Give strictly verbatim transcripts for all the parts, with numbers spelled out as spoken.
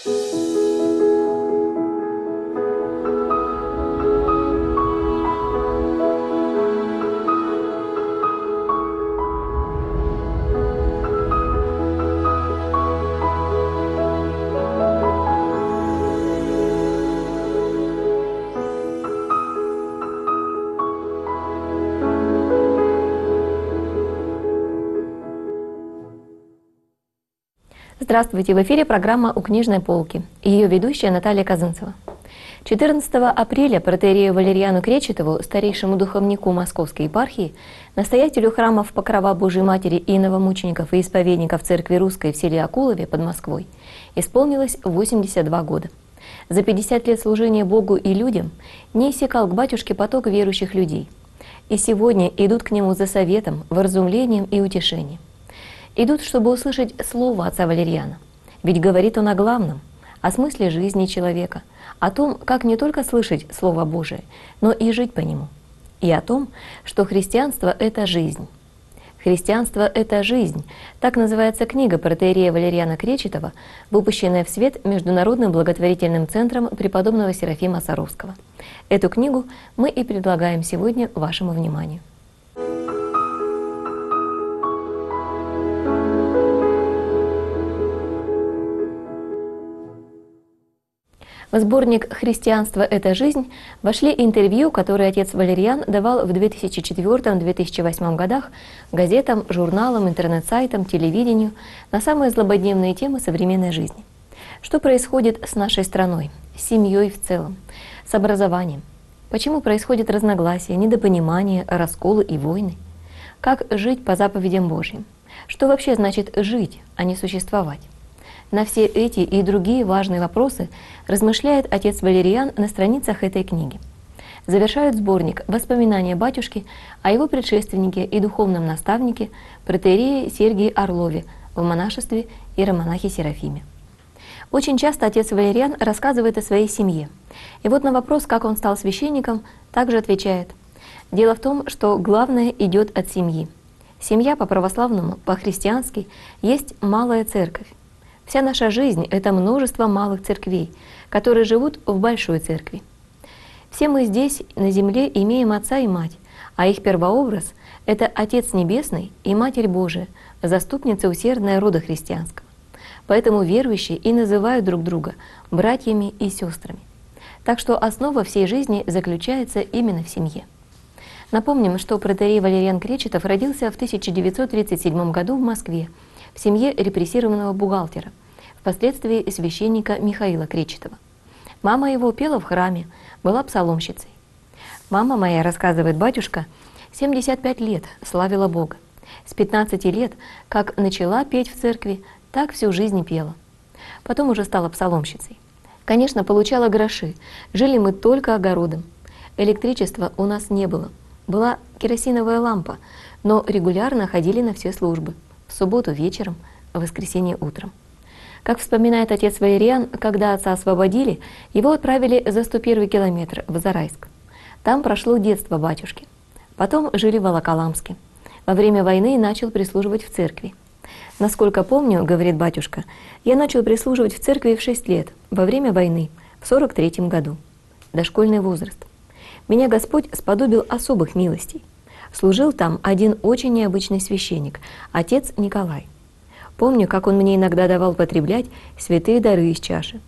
Здравствуйте! В эфире программа «У книжной полки» и ее ведущая Наталья Казанцева. четырнадцатого апреля протоиерею Валериану Кречетову, старейшему духовнику Московской епархии, настоятелю храмов Покрова Божией Матери и новомучеников и исповедников Церкви Русской в селе Акулове под Москвой, исполнилось восемьдесят два года. За пятьдесят лет служения Богу и людям не иссякал к батюшке поток верующих людей. И сегодня идут к нему за советом, вразумлением и утешением. Идут, чтобы услышать слово отца Валериана. Ведь говорит он о главном, о смысле жизни человека, о том, как не только слышать Слово Божие, но и жить по нему. И о том, что христианство — это жизнь. «Христианство — это жизнь» — так называется книга протоиерея Валериана Кречетова, выпущенная в свет Международным благотворительным центром преподобного Серафима Саровского. Эту книгу мы и предлагаем сегодня вашему вниманию. В сборник «Христианство — это жизнь» вошли интервью, которые отец Валериан давал в две тысячи четвёртом — две тысячи восьмом годах газетам, журналам, интернет-сайтам, телевидению на самые злободневные темы современной жизни. Что происходит с нашей страной, с семьей в целом, с образованием? Почему происходят разногласия, недопонимания, расколы и войны? Как жить по заповедям Божьим? Что вообще значит жить, а не существовать? На все эти и другие важные вопросы размышляет отец Валериан на страницах этой книги. Завершают сборник воспоминания батюшки о его предшественнике и духовном наставнике протоиерее Сергии Орлове в монашестве иеромонахе Серафиме. Очень часто отец Валериан рассказывает о своей семье. И вот на вопрос, как он стал священником, также отвечает: «Дело в том, что главное идет от семьи. Семья по-православному, по-христиански есть малая церковь. Вся наша жизнь — это множество малых церквей, которые живут в большой церкви. Все мы здесь, на земле, имеем отца и мать, а их первообраз — это Отец Небесный и Матерь Божия, заступница усердная рода христианского. Поэтому верующие и называют друг друга братьями и сестрами. Так что основа всей жизни заключается именно в семье». Напомним, что протоиерей Валериан Кречетов родился в тысяча девятьсот тридцать седьмом году в Москве, в семье репрессированного бухгалтера, впоследствии священника Михаила Кречетова. Мама его пела в храме, была псаломщицей. «Мама моя, — рассказывает батюшка, — семьдесят пять лет славила Бога. С пятнадцати лет, как начала петь в церкви, так всю жизнь пела. Потом уже стала псаломщицей. Конечно, получала гроши, жили мы только огородом. Электричества у нас не было, была керосиновая лампа, но регулярно ходили на все службы. В субботу вечером, в воскресенье утром. Как вспоминает отец Валериан, когда отца освободили, его отправили за сто первый километр в Зарайск. Там прошло детство батюшки. Потом жили в Волоколамске. Во время войны начал прислуживать в церкви. «Насколько помню, — говорит батюшка, — я начал прислуживать в церкви в шесть лет, во время войны, в сорок третьем году. Дошкольный возраст. Меня Господь сподобил особых милостей. Служил там один очень необычный священник, отец Николай. Помню, как он мне иногда давал потреблять святые дары из чаши.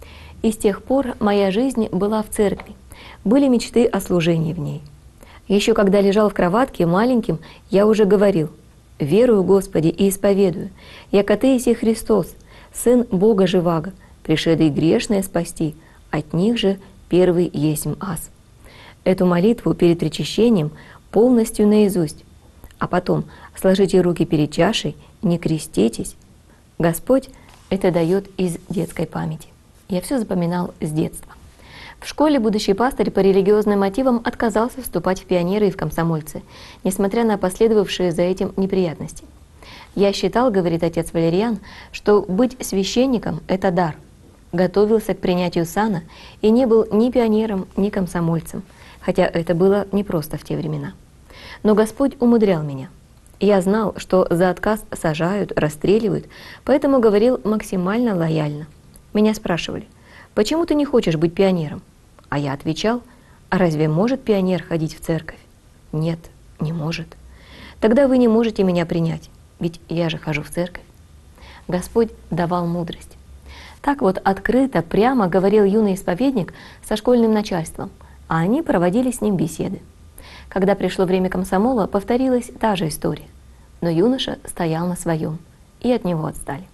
И с тех пор моя жизнь была в церкви, были мечты о служении в ней. Еще когда лежал в кроватке маленьким, я уже говорил: верую, Господи, и исповедую, яко Ты еси Христос, Сын Бога живаго, пришедший грешное спасти, от них же первый есмь аз». Эту молитву перед причащением полностью наизусть, а потом сложите руки перед чашей, не креститесь. Господь это дает из детской памяти. Я все запоминал с детства. В школе будущий пастырь по религиозным мотивам отказался вступать в пионеры и в комсомольцы, несмотря на последовавшие за этим неприятности. «Я считал, — говорит отец Валериан, — что быть священником — это дар. Готовился к принятию сана и не был ни пионером, ни комсомольцем, хотя это было непросто в те времена. Но Господь умудрял меня. Я знал, что за отказ сажают, расстреливают, поэтому говорил максимально лояльно: Меня спрашивали: почему ты не хочешь быть пионером? А я отвечал: а разве может пионер ходить в церковь? Нет, не может. Тогда вы не можете меня принять, ведь я же хожу в церковь. Господь давал мудрость. Так вот открыто, прямо говорил юный исповедник со школьным начальством, а они проводили с ним беседы. Когда пришло время комсомола, повторилась та же история. Но юноша стоял на своем, и от него отстали.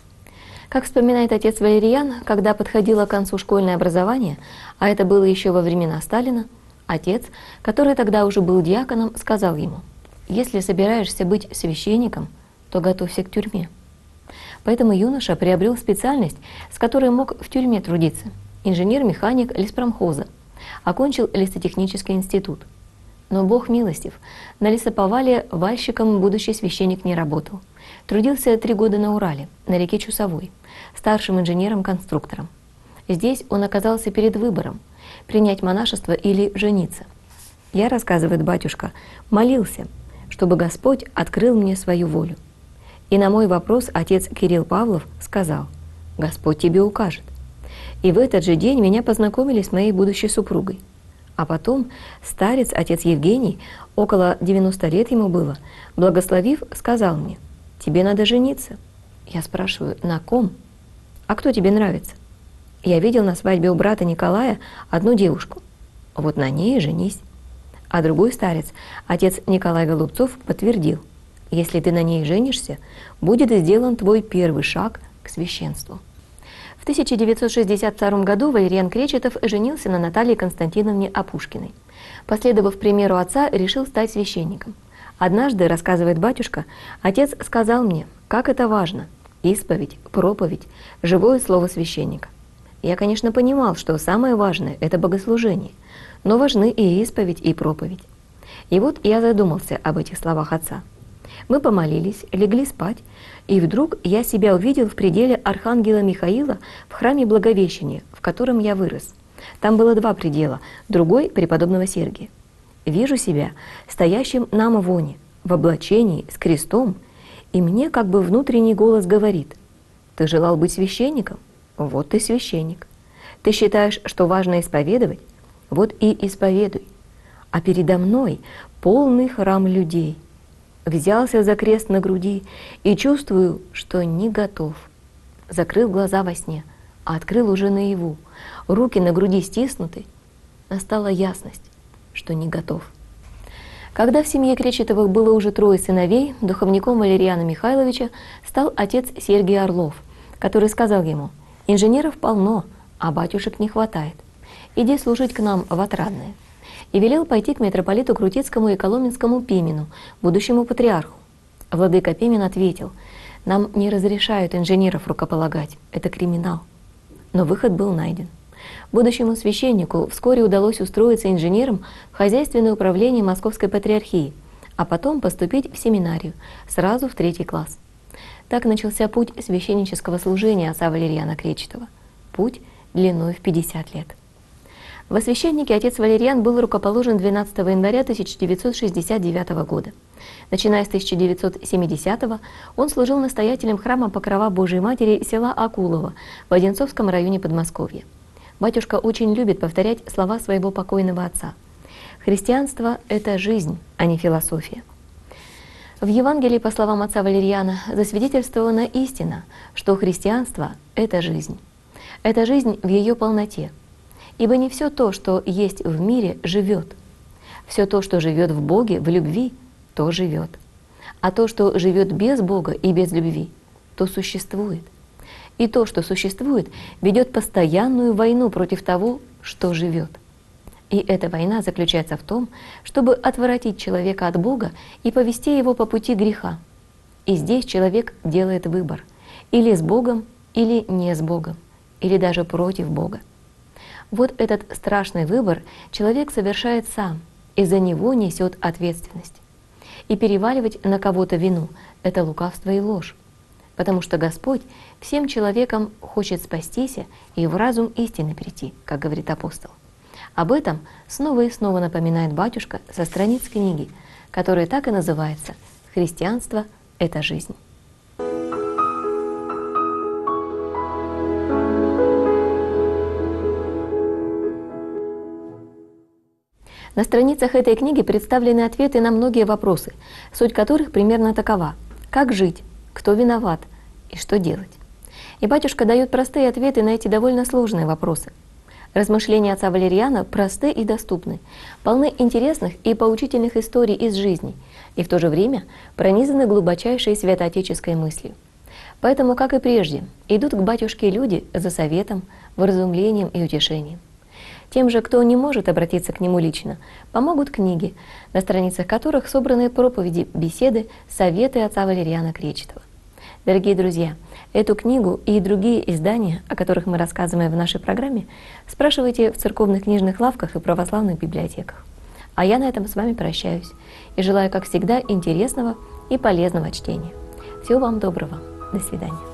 Как вспоминает отец Валериан, когда подходило к концу школьное образование, а это было еще во времена Сталина, отец, который тогда уже был диаконом, сказал ему: «Если собираешься быть священником, то готовься к тюрьме». Поэтому юноша приобрел специальность, с которой мог в тюрьме трудиться – инженер-механик леспромхоза, окончил лесотехнический институт. Но Бог милостив, на лесоповале вальщиком будущий священник не работал. Трудился три года на Урале, на реке Чусовой, старшим инженером-конструктором. Здесь он оказался перед выбором – принять монашество или жениться. Я, рассказывает батюшка, молился, чтобы Господь открыл мне свою волю. И на мой вопрос отец Кирилл Павлов сказал: «Господь тебе укажет». И в этот же день меня познакомили с моей будущей супругой. А потом старец, отец Евгений, около девяноста лет ему было, благословив, сказал мне: «Тебе надо жениться». Я спрашиваю: «На ком? А кто тебе нравится?» Я видел на свадьбе у брата Николая одну девушку. Вот на ней и женись. А другой старец, отец Николай Голубцов, подтвердил: если ты на ней женишься, будет сделан твой первый шаг к священству. В тысяча девятьсот шестьдесят втором году Валериан Кречетов женился на Наталье Константиновне Опушкиной. Последовав примеру отца, решил стать священником. Однажды, рассказывает батюшка, отец сказал мне, как это важно – исповедь, проповедь, живое слово священника. Я, конечно, понимал, что самое важное – это богослужение, но важны и исповедь, и проповедь. И вот я задумался об этих словах отца. Мы помолились, легли спать, и вдруг я себя увидел в пределе Архангела Михаила в храме Благовещения, в котором я вырос. Там было два предела, другой – преподобного Сергия. Вижу себя стоящим на амвоне, в облачении, с крестом, и мне как бы внутренний голос говорит: «Ты желал быть священником? Вот ты священник. Ты считаешь, что важно исповедовать? Вот и исповедуй. А передо мной полный храм людей. Взялся за крест на груди и чувствую, что не готов. Закрыл глаза во сне, а открыл уже наяву. Руки на груди стиснуты. Настала ясность, что не готов». Когда в семье Кречетовых было уже трое сыновей, духовником Валериана Михайловича стал отец Сергий Орлов, который сказал ему: «Инженеров полно, а батюшек не хватает. Иди служить к нам в Отрадное». И велел пойти к митрополиту Крутицкому и Коломенскому Пимену, будущему патриарху. Владыка Пимен ответил: «Нам не разрешают инженеров рукополагать, это криминал». Но выход был найден. Будущему священнику вскоре удалось устроиться инженером в хозяйственное управление Московской патриархии, а потом поступить в семинарию, сразу в третий класс. Так начался путь священнического служения отца Валериана Кречетова. Путь длиной в пятьдесят лет. Во священнике отец Валериан был рукоположен двенадцатого января тысяча девятьсот шестьдесят девятого года. Начиная с тысяча девятьсот семидесятого он служил настоятелем храма Покрова Божией Матери села Акулово в Одинцовском районе Подмосковья. Батюшка очень любит повторять слова своего покойного отца: «Христианство – это жизнь, а не философия». В Евангелии, по словам отца Валериана, засвидетельствована истина, что христианство – это жизнь. Это жизнь в ее полноте. Ибо не все то, что есть в мире, живет. Все то, что живет в Боге, в любви, то живет. А то, что живет без Бога и без любви, то существует. И то, что существует, ведет постоянную войну против того, что живет. И эта война заключается в том, чтобы отвратить человека от Бога и повести его по пути греха. И здесь человек делает выбор: или с Богом, или не с Богом, или даже против Бога. Вот этот страшный выбор человек совершает сам, и за него несет ответственность. И переваливать на кого-то вину – это лукавство и ложь. Потому что Господь всем человекам хочет спастись и в разум истины прийти, как говорит апостол. Об этом снова и снова напоминает батюшка со страниц книги, которая так и называется «Христианство – это жизнь». На страницах этой книги представлены ответы на многие вопросы, суть которых примерно такова: как жить, кто виноват и что делать. И батюшка дает простые ответы на эти довольно сложные вопросы. Размышления отца Валериана просты и доступны, полны интересных и поучительных историй из жизни, и в то же время пронизаны глубочайшей святоотеческой мыслью. Поэтому, как и прежде, идут к батюшке люди за советом, вразумлением и утешением. Тем же, кто не может обратиться к нему лично, помогут книги, на страницах которых собраны проповеди, беседы, советы отца Валериана Кречетова. Дорогие друзья, эту книгу и другие издания, о которых мы рассказываем в нашей программе, спрашивайте в церковных книжных лавках и православных библиотеках. А я на этом с вами прощаюсь и желаю, как всегда, интересного и полезного чтения. Всего вам доброго. До свидания.